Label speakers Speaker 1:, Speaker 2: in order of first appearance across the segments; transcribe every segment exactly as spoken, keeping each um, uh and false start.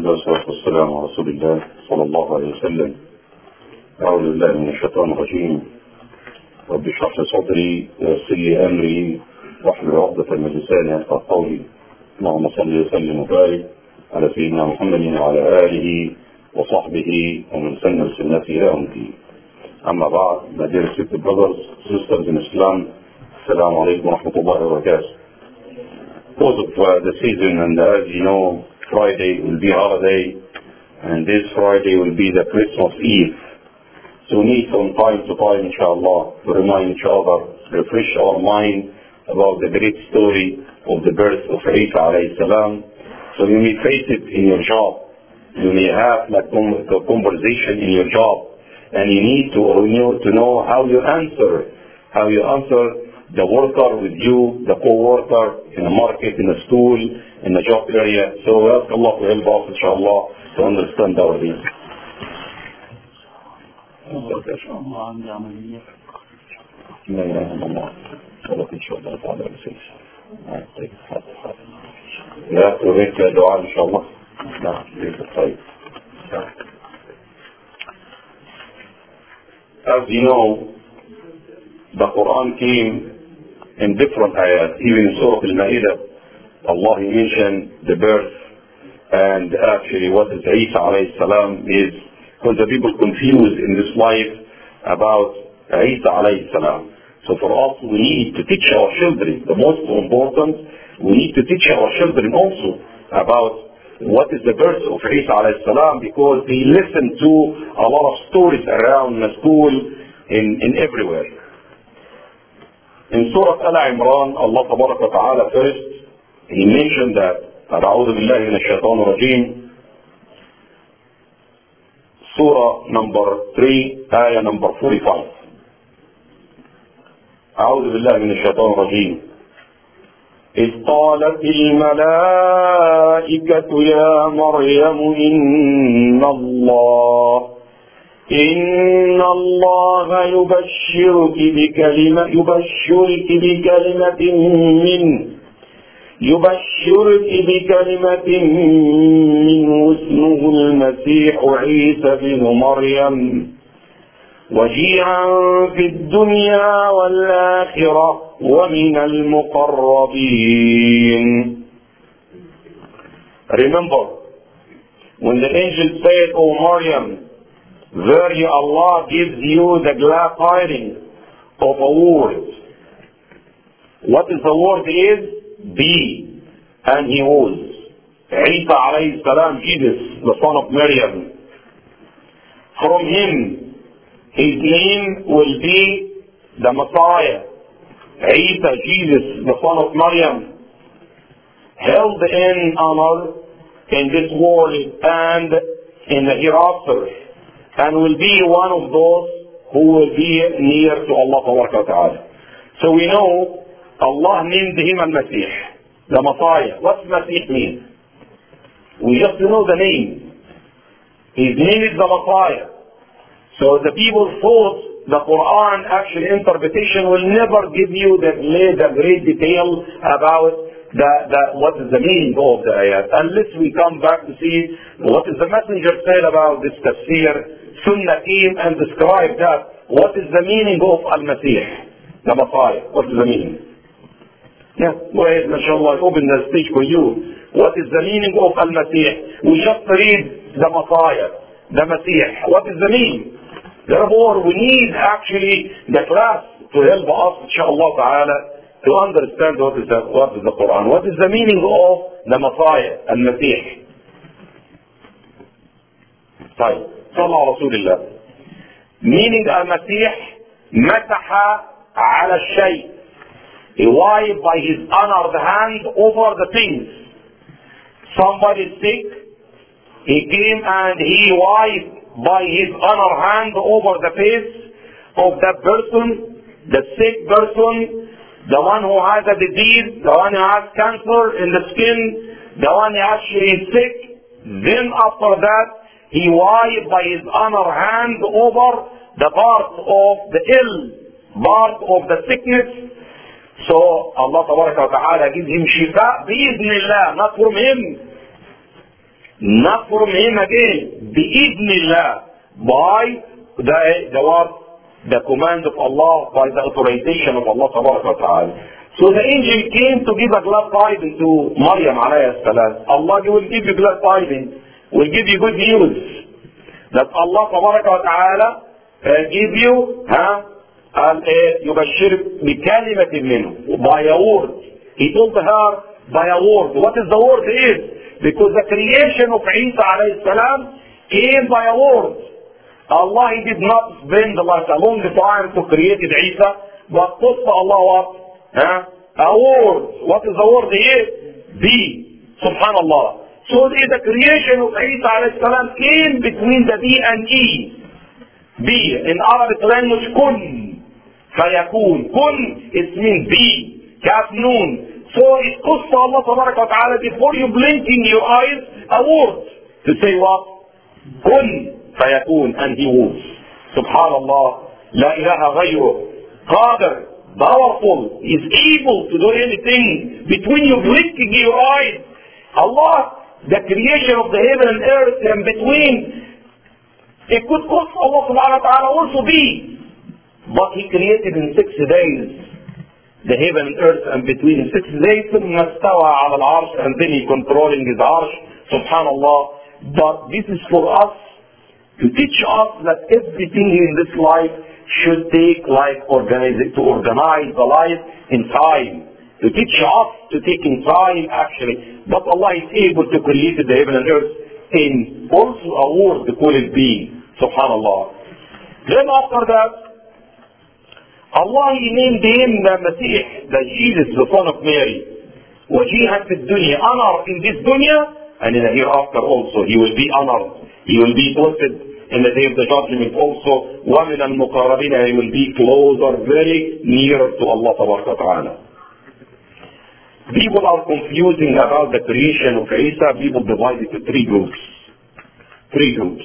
Speaker 1: الله والصلاة والسلام على رسول الله صلى الله عليه وسلم. أعوذ بالله من الشيطان الرجيم. رب اشرح لي صدري ويسر لي أمري واحلل عقدة من لساني يفقهوا قولي. اللهم صل وسلم وبارك على سيدنا محمد وعلى آله وصحبه ومن سن بسنته إلى يوم الدين. أما بعد, my dear sister brothers, sisters in Islam, Assalamu alaikum wa rahmatullahi wa barakatuh. Because of uh, the season, and as you know, Friday will be holiday, and this Friday will be the Christmas Eve. So we need from time to time, inshallah, to remind each other, refresh our mind about the great story of the birth of Isa alayhi salam. So you may face it in your job. You may have like a conversation in your job, and you need to, to know how you answer, how you answer the worker with you, the co-worker in the market, in the school, in the job area. So we ask Allah to help us, inshallah, to understand our deen. لا إله إلا الله صلى إن شاء الله تعالى بسيط. لا تريد دعاء إن شاء الله. لا تريد طيب. As you know, the Quran came in different ayat. Even in Surah Al-Ma'idah, Allah mentioned the birth and actually what is Isa alayhi salam is, because the people confused in this life about Isa alayhi salam. So for us, we need to teach our children. The most important, we need to teach our children also about what is the birth of Isa alayhi salam, because they listen to a lot of stories around the school in, in everywhere. In Surah Al-Imran, Allah Tabarak wa Ta'ala first, He mentioned that, أعوذ بالله من الشيطان الرجيم, Surah number three, ayah number forty-five. أعوذ بالله من الشيطان الرجيم. إذ قالت الملائكة يا مريم إن الله إن الله يبشرك بكلمة يبشرك بكلمة منه يبشرك بكلمة منه اسمه المسيح عيسى بن مريم وجيعا في الدنيا والآخرة ومن المقربين. Remember, when the angel said, O Maryam, verily Allah gives you the glad tidings of a word. What is the word is? Be. And he was. Isa alayhi salam, Jesus, the son of Maryam. From him, his name will be the Messiah. Isa, Jesus, the son of Maryam, held in honor in this world and in the hereafter, and will be one of those who will be near to Allah Ta'ala. So we know Allah named him Al-Masih, the Messiah. What's Masih mean? We just know the name. His name is the Messiah. So the people thought the Quran actual interpretation will never give you the, the great detail about the, the, what is the meaning of the ayat, unless we come back to see what is the messenger said about this tafsir. Sunnah came and described that. What is the meaning of Al-Masih, the Messiah? What is the meaning? Yeah, go ahead, mashallah, open the speech for you. What is the meaning of Al-Masih? We just read the Messiah, the Masih. What is the meaning? Therefore, we need actually the class to help us, inshallah ta'ala, to understand what is the, what is the Quran. What is the meaning of the Messiah, Al-Masih? طيب. صلى على رسول الله. Meaning Al-Masih, مسح على الشيء. He wiped by his honored hand over the things. Somebody is sick, he came and he wiped by his honored hand over the face of that person, the sick person, the one who has a disease, the one who has cancer in the skin, the one who actually is sick. Then after that, he wiped by his honored hand over the part of the ill, part of the sickness. So Allah Ta'ala gives him shifa bi'idhnillah, not from him. not from him again, bi'idhnillah, by the, the what? The command of Allah, by the authorization of Allah ta'ala. So the angel came to give a glad tidings to Maryam alayhi salam. Allah will give you glad tidings, will give you good news, that Allah ta'ala uh, give you, huh? And يبشرك بكلمة منه, by a word. He told her by a word. What is the word is? Because the creation of Isa alayhi salam came by a word. Allah, he did not spend like a long time to create Isa, but put Allah what? Huh? A word. What is the word here? Be. Subhanallah. So the, the creation of Isa alayhi salam came between the B and E. B. In Arabic language, kun. Fayakun. Kun, it means be. Kaf noon. So it costs Allah ta'ala before you blinking your eyes a word to say what? Kun. Fayakun, and he was. Subhanallah. La ilaha ghayruh. Qadir. Powerful. He is able to do anything between you blinking your eyes. Allah, the creation of the heaven and earth, and between, it could cost Allah subhanahu wa ta'ala also be. But he created in six days the heaven and earth, and between six days ثم استوى على العرش, and then he controlling his arsh. Subhanallah. But this is for us to teach us that everything in this life should take like organize to organize the life in time. To teach us to take in time actually. But Allah is able to create the heaven and earth in also a word to call it being. Subhanallah. Then after that, Allah he named him the Masih, the Jesus, the son of Mary. وجيها في الدنيا, honor in this dunya, and in the hereafter also he will be honored. He will be blessed in the day of the judgment also. وَمِنَ الْمُقَرَّبِينَ, he will be closer, very near to Allah ta'ala. People are confusing about the creation of Isa. People divide it into three groups. Three groups.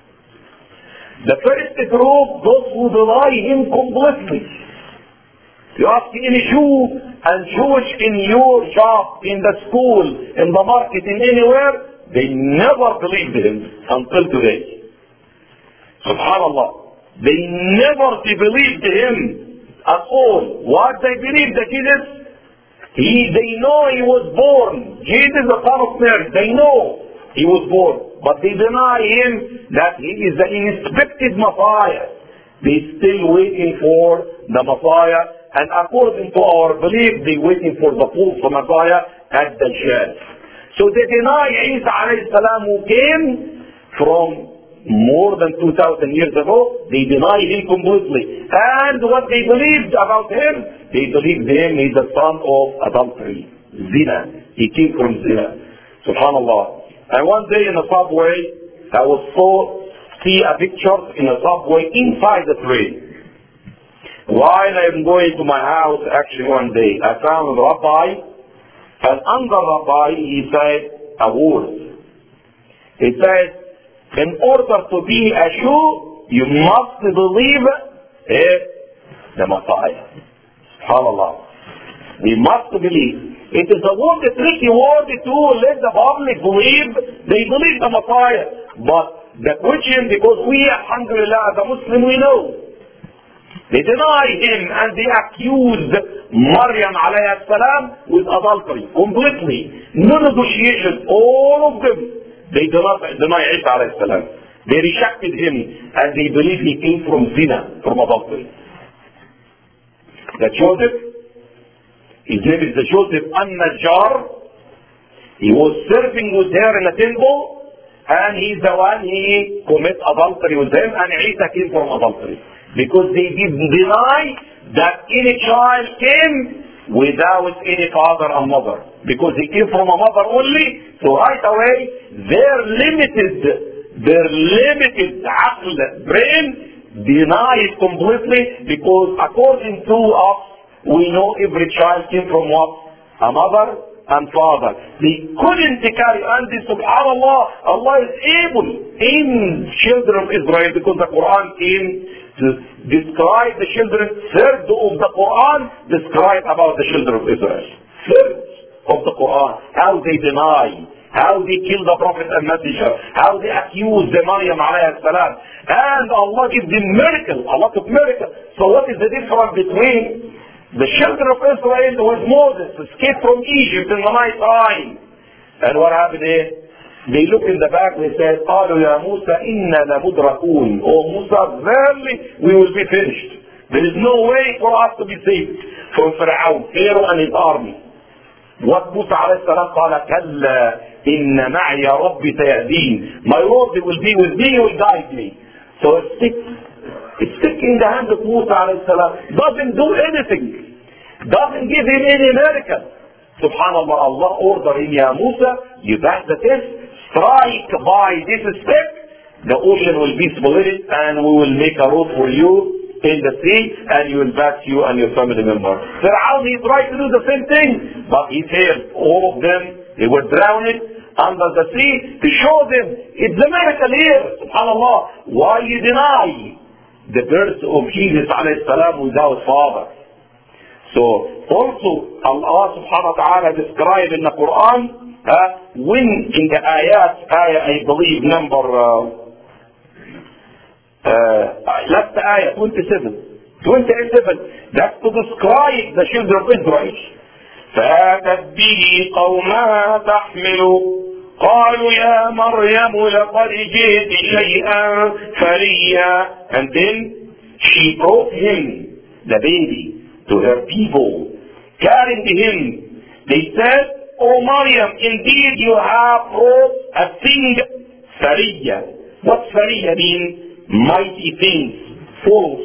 Speaker 1: The first group, those who deny him completely. You ask any Jew and Jewish in your job, in the school, in the market, in anywhere, they never believed him until today. Subhanallah. They never believed him at all. What they believed that Jesus, he, they know he was born. Jesus the son of Mary. They know he was born. But they deny him that he is the unexpected Messiah. They still waiting for the Messiah. And according to our belief, they waiting for the false Messiah at the church. So they deny Isa alayhi salam who came from more than two thousand years ago. They deny him completely. And what they believed about him, they believed him is the son of adultery. Zina. He came from zina. Subhanallah. And one day in a subway, I was so see a picture in a subway inside the train. While I'm going to my house, actually one day, I found a rabbi, and under rabbi, he said a word. He said, in order to be a Jew, you must believe in the Messiah. SubhanAllah. We must believe. It is a word, a tricky word to let the public believe. They believe the Messiah. But the question, because we, alhamdulillah, as a Muslim, we know. They deny him and they accuse Maryam alayhi salam with adultery. Completely. No negotiation. All of them. They deny, deny Isa alayhi salam. They rejected him and they believe he came from zina, from adultery. The Joseph, his name is the Joseph An-Najjar. He was serving with her in a temple, and he's the one he commit adultery with them, and Isa came from adultery. Because they did deny that any child came without any father and mother. Because he came from a mother only, so right away, their limited, their limited aql, brain, deny it completely, because according to us, we know every child came from what? A mother and father. They couldn't carry on this. SubhanAllah, Allah is able in children of Israel, because the Quran came to describe the children. Third of the Quran describe about the children of Israel. Third of the Quran, how they deny how they killed the Prophet and Messenger, how they accused the Maryam alayhi salam. And Allah gives them miracle, a lot of miracles. So what is the difference between the children of Israel with Moses escaped from Egypt in the night time? And what happened here? They look in the back, they said, قالوا يا موسى إنا لمدركون. Oh Musa, verily we will be finished. There is no way for us to be saved from Pharaoh, Pharaoh and his army. What Musa alayhi salam قال كلا إن معي ربي سيهدين. My Lord will be with me, he will guide me. So a stick, a stick in the hand of Musa alayhi salam doesn't do anything, doesn't give him any miracle. Subhanallah, Allah ordered him, Ya Musa, you pass the test, strike by this stick, the ocean will be split and we will make a road for you in the sea and you will pass you and your family members. Fir'aun, he tried to do the same thing, but he failed. All of them, they were drowned under the sea to show them it's a miracle here. Subhanallah, why you deny the birth of Jesus alayhi salam without father? So also Allah subhanahu wa ta'ala described in the Quran uh, when in the ayat, ayah I believe number uh, uh, last ayah twenty-seven, twenty-seven, that's to describe the children of Israel. فَأَتَتْ بِهِ قَوْمَهَا تَحْمِلُ قَالُوا يَا مَرْيَمُ لَقَدْ جِئْتِ شَيْئًا فَرِيًّا. And then she brought him, the baby, to her people, carrying him. They said, "O Maryam, indeed you have brought a thing, Sariya." What Sariya means? Mighty things, false.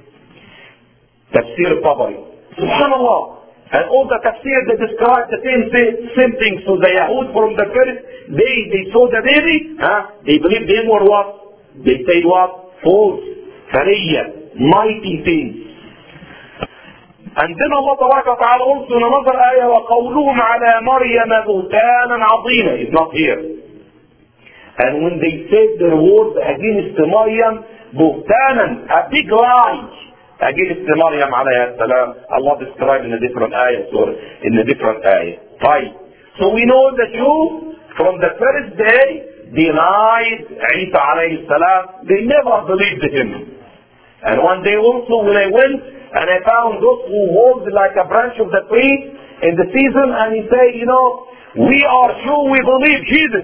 Speaker 1: Tafsir Tabari. Subhanallah. And all the tafsir, they describe the same, same things. So the Yahud from the first day they saw the baby, huh? They believed them were what? They said what? False. Sariya. Mighty things. And then Allah Ta'ala also in another ayah, وَقَوْلُهُمْ عَلَى مَرْيَمَ بُهْتَانًا عَظِيمًا is not here. And when they said their words against Maryam, بُهْتَانًا, a big lie against Maryam alayhi salam, Allah described in a different ayah, or in a different ayah. Right. So we know that you, from the first day, denied Isa alayhi salam. They never believed him. And one day also when I went, and I found those who hold like a branch of the tree in the season, and he said, you know, we are sure we believe Jesus.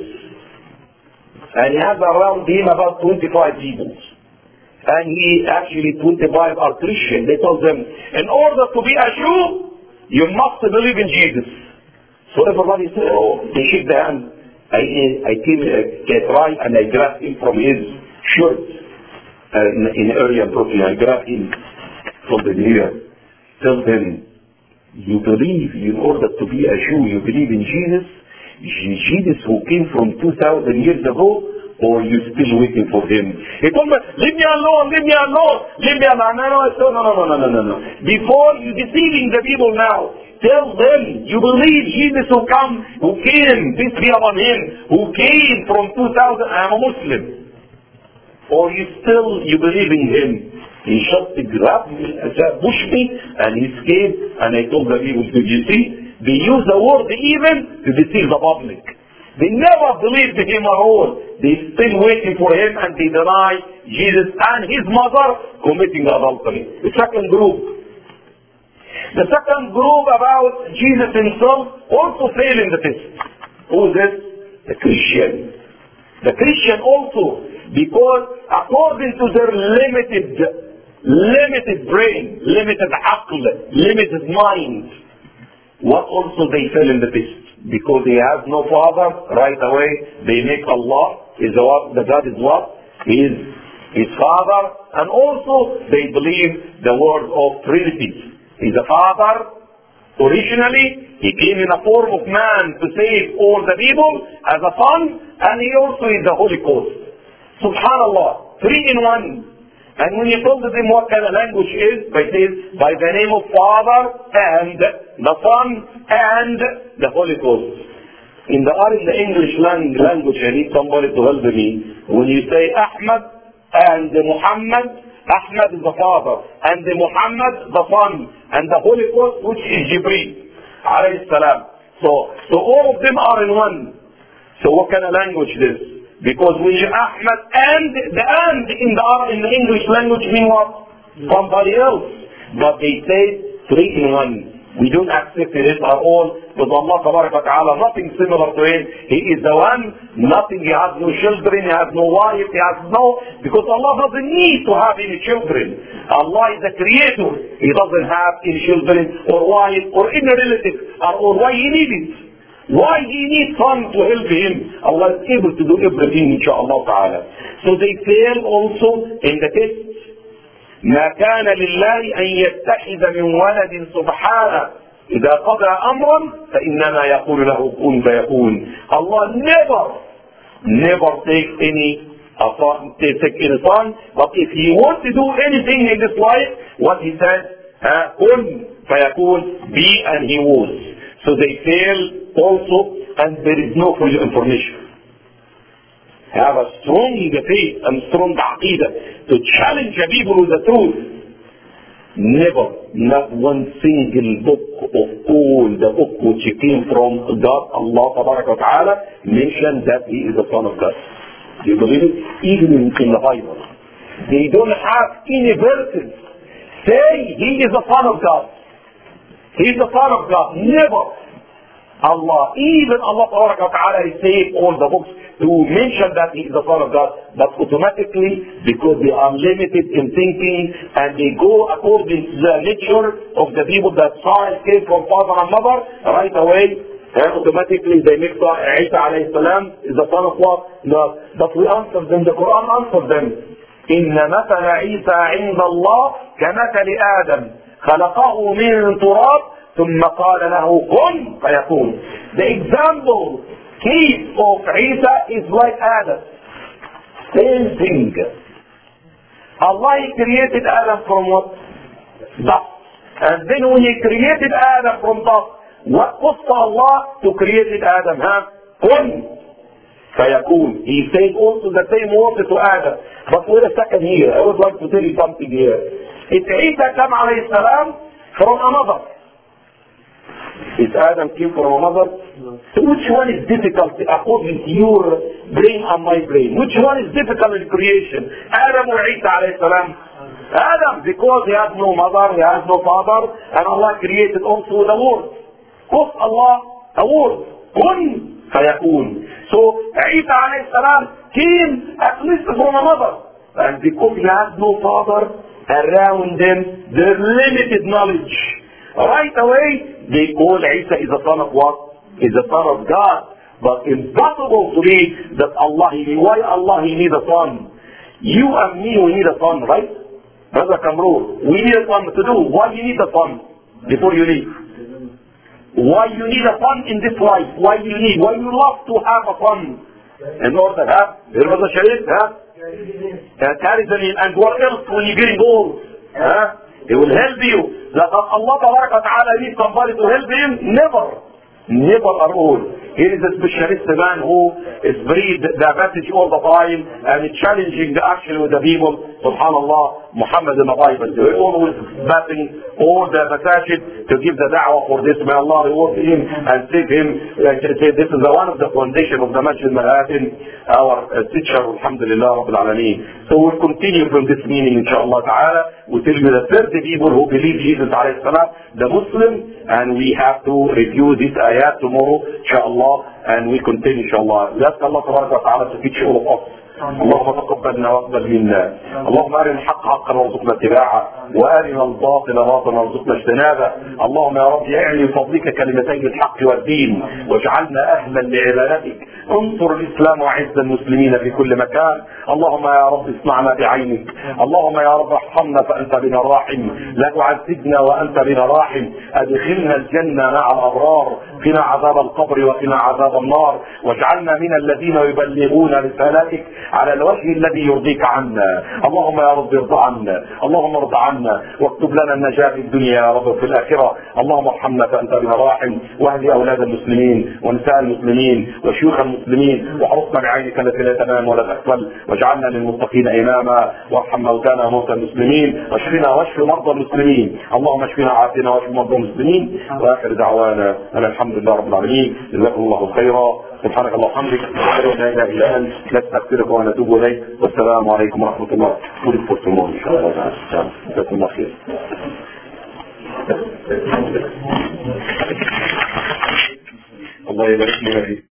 Speaker 1: And he has around him about twenty-five people. And he actually, twenty-five are Christian. They told them, in order to be a Jew, you must believe in Jesus. So everybody said, oh, they shook their hand. I, I came, I tried and I grabbed him from his shirt uh, in, in area Brooklyn. I grabbed him from the ear. Tell them, you believe, in order to be a Jew, you believe in Jesus? Jesus who came from two thousand years ago, or you still waiting for him? He told me, leave me alone, leave me alone, leave me alone. No, no, no, no, no, no, no, no. Before you deceiving the people now, tell them, you believe Jesus who come, who came, peace be upon him, who came from two thousand, I am a Muslim. Or you still, you believe in him? He just grabbed me, pushed me, and he escaped, and I told the people, did you see? They use the word even to deceive the public. They never believed in him at all. They still waiting for him, and they deny Jesus and his mother committing adultery. The second group. The second group about Jesus himself also failed in the test. Who is this? The Christian. The Christian also, because according to their limited limited brain, limited aql, limited mind, what also they fell in the test. Because they have no father, right away they make Allah is what? The God is what? He is his father, and also they believe the word of Trinity. He's a father. Originally, he came in a form of man to save all the people as a son, and he also is the Holy Ghost. Subhanallah, three in one. And when you told them what kind of language is, by says, by the name of Father and the Son and the Holy Ghost. In the in the English language, I need somebody to help me. When you say Ahmad and Muhammad, Ahmad is the Father, and the Muhammad the Son, and the Holy Ghost, which is Jibreel alayhi salam. So, so all of them are in one. So what kind of language this? Because we Ahmad and the and in the in the English language mean what? Somebody else. But they say three in one. We don't accept it at all. With Allah Ta'ala, nothing similar to him. He is the one, nothing, he has no children, he has no wife, he has no, because Allah doesn't need to have any children. Allah is the creator. He doesn't have any children or wife or any relative. Or why he needs it? Why he needs son to help him? Allah is able to do everything, inshaAllah Ta'ala. So they fail also in the test. ما كان لله أن يتخذ من ولد سبحانه إذا قضى أمرا فإنما يقول له كن فيكون. Allah never, never takes any take any son, but if he wants to do anything in this life, what he says, كن فيكون, be and he was. So they fail also, and there is no full information. Have a strong faith and strong aqidah to challenge the people with the truth. Never, not one single book of all the book which came from God, Allah Ta'ala, mentioned that he is the Son of God. Do you believe it? Even in, in the Bible. They don't have any verses say he is the Son of God. He is the Son of God. Never. Allah, even Allah Ta'ala is saying all the books to mention that he is the Son of God, but automatically, because they are limited in thinking and they go according to the nature of the people that child came from father and mother, right away, and automatically they make Isa alayhi salam is the son of what? No. But we answer them, the Quran answers them. إن مثل عيسى عند الله كمثل آدم خلقه من تراب ثم قال له كن فيكون. The example case of Isa is like Adam. Same thing. Allah created Adam from what? Dust. And then when he created Adam from dust, what caused Allah to create Adam? Huh? Kun فيكون. He said also the same word to Adam. But wait a second here. I would like to tell you something here. It's Isa come alayhi salam from a mother. Is Adam came from a mother? So which one is difficult according to your brain and my brain? Which one is difficult in creation? Adam or Isa alayhi salam? Adam, because he has no mother, he has no father, and Allah created also the word. Of Allah, a word. Kun fayakun. So Isa alayhi salam came at least from a mother. And because he has no father around them, their limited knowledge. Right away, they call Isa is the son of what? Is the son of God. But impossible to be that Allah, he, why Allah he need a son? You and me, we need a son, right? Brother Kamrul, we need a son to do. Why you need a son before you leave? Why you need a son in this life? Why you need? Why you love to have a son? In order to have, Brother Sharif, huh? Carry them in, and what else when you're getting old? Huh? He will help you. That Allah Ta'ala needs somebody to help him? Never. Never at all. Here is a specialist man who is breed the message all the time and is challenging the action with the people. Subhanallah, Muhammad in the Bible. They always batting all the masajid to give the da'wah for this. May Allah reward him and save him. Like I said, this is one of the foundation of the Masjid Mahatin, our uh, teacher, Alhamdulillah, Rabbil Alameen. So we'll continue from this meeting, inshaAllah ta'ala. We tell you the thirty people who believe Jesus alayhi salam, the Muslim, and we have to review this ayat tomorrow, inshaAllah, and we continue, inshaAllah. Ask Allah ta'ala to teach all of us. اللهم تقبلنا واقبل منا. اللهم ارنا الحق حقا وارزقنا اتباعه وارنا الباطل باطلا وارزقنا اجتنابه. اللهم يا رب اعلي بفضلك كلمتي الحق والدين واجعلنا اهلا لعبادتك. انصر الاسلام وعز المسلمين في كل مكان. اللهم يا رب اسمعنا بعينك. اللهم يا رب ارحمنا فانت بنا راحم. لا تعذبنا وانت بنا راحم. ادخلنا الجنه مع الابرار. قنا عذاب القبر وقنا عذاب النار. واجعلنا من الذين يبلغون رسالتك على الوجه الذي يرضيك عنا. اللهم يا رب ارض عنا، اللهم ارض عنا واكتب لنا النجاة في الدنيا يا رب في الآخرة. اللهم ارحمنا فأنت بنا راحم، واهدي أولاد المسلمين ونساء المسلمين وشيوخ المسلمين، واحرصنا بعينك التي لا تنام ولا تغفل، واجعلنا للمتقين إماما، وارحم موتانا وموتى المسلمين، واشفنا واشف مرضى المسلمين. اللهم اشفنا وعافنا واشف مرضى المسلمين. واخر دعوانا ان الحمد لله رب العالمين. جزاكم الله خيرا. سبحانك اللهم وبحمدك، لا اله الا انت، نستغفرك ونتوب اليك. والسلام عليكم ورحمه الله. ولكم ان شاء الله تعالى. جزاكم الله خير. الله يبارك لنا فيك.